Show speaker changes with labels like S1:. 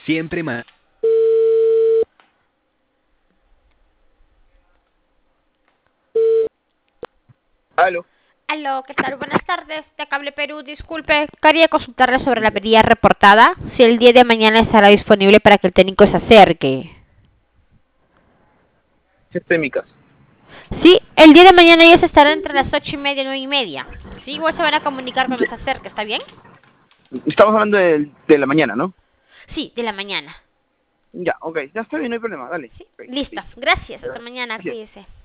S1: Siempre más.
S2: Aló.
S3: Aló, ¿qué tal? Buenas tardes, de Cable Perú. Disculpe, quería consultarle sobre la avería reportada. Si el día de mañana estará disponible para que el técnico se acerque.
S2: Sistémicas.
S3: Sí, el día de mañana ellos estarán entre las 8:30 y 9:30. Sí, igual se van a comunicar cuando se acerque, ¿está bien?
S2: Estamos hablando de la mañana, ¿no?
S3: Sí, de la mañana.
S2: Ya, ok. Ya está bien, no hay problema. Dale.
S3: Sí,
S2: Ok,
S3: listo.
S2: listo.
S3: Gracias, hasta mañana,
S2: Gracias.
S3: cuídese.